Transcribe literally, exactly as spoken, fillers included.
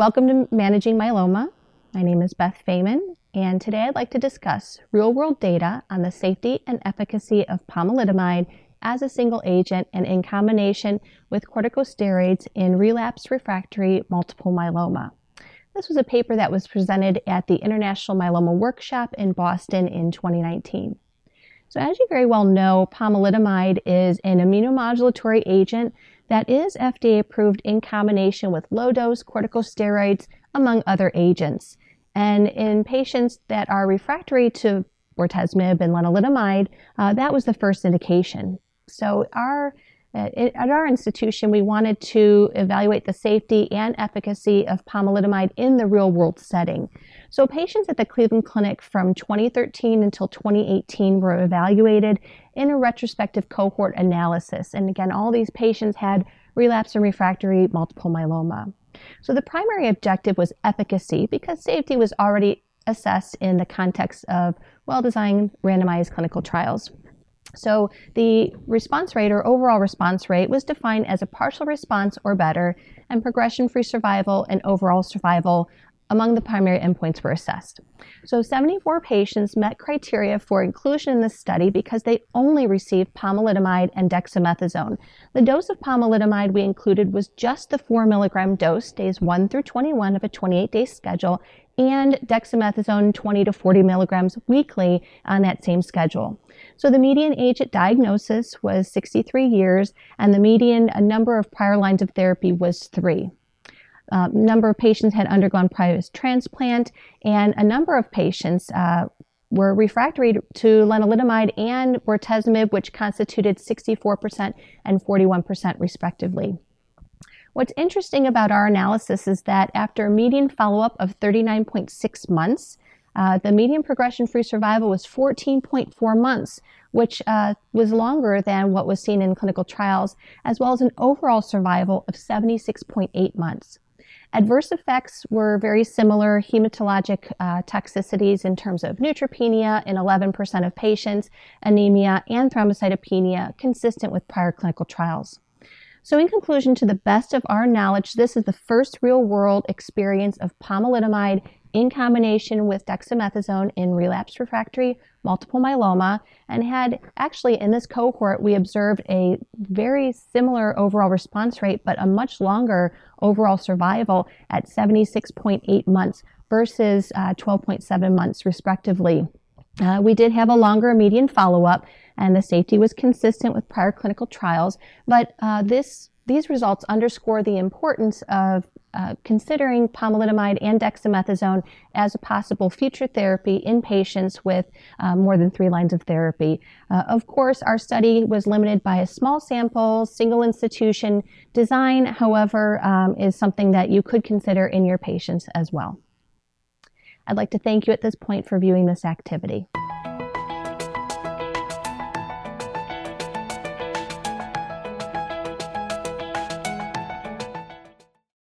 Welcome to Managing Myeloma. My name is Beth Feynman, and today I'd like to discuss real-world data on the safety and efficacy of pomalidomide as a single agent and in combination with corticosteroids in relapsed refractory multiple myeloma. This was a paper that was presented at the International Myeloma Workshop in Boston in twenty nineteen. So as you very well know, pomalidomide is an immunomodulatory agent that is F D A approved in combination with low-dose corticosteroids, among other agents. And in patients that are refractory to bortezomib and lenalidomide, uh, that was the first indication. So our, uh, it, at our institution, we wanted to evaluate the safety and efficacy of pomalidomide in the real-world setting. So patients at the Cleveland Clinic from twenty thirteen until twenty eighteen were evaluated in a retrospective cohort analysis. And again, all these patients had relapsed and refractory multiple myeloma. So the primary objective was efficacy because safety was already assessed in the context of well-designed randomized clinical trials. So the response rate or overall response rate was defined as a partial response or better, and progression-free survival and overall survival among the primary endpoints were assessed. So seventy-four patients met criteria for inclusion in this study because they only received pomalidomide and dexamethasone. The dose of pomalidomide we included was just the four milligram dose, days one through twenty-one of a twenty-eight day schedule, and dexamethasone twenty to forty milligrams weekly on that same schedule. So the median age at diagnosis was sixty-three years, and the median number of prior lines of therapy was three. Uh, number of patients had undergone prior transplant, and a number of patients uh, were refractory to lenalidomide and bortezomib, which constituted sixty-four percent and forty-one percent respectively. What's interesting about our analysis is that after a median follow-up of thirty-nine point six months, uh, the median progression-free survival was fourteen point four months, which uh, was longer than what was seen in clinical trials, as well as an overall survival of seventy-six point eight months. Adverse effects were very similar, hematologic uh, toxicities in terms of neutropenia in eleven percent of patients, anemia, and thrombocytopenia consistent with prior clinical trials. So in conclusion, to the best of our knowledge, this is the first real-world experience of pomalidomide in combination with dexamethasone in relapsed refractory multiple myeloma, and had actually in this cohort we observed a very similar overall response rate but a much longer overall survival at seventy-six point eight months versus uh, twelve point seven months respectively. Uh, we did have a longer median follow-up, and the safety was consistent with prior clinical trials, but uh, this these results underscore the importance of uh, considering pomalidomide and dexamethasone as a possible future therapy in patients with uh, more than three lines of therapy. Uh, of course, our study was limited by a small sample, single institution design, however, um, is something that you could consider in your patients as well. I'd like to thank you at this point for viewing this activity.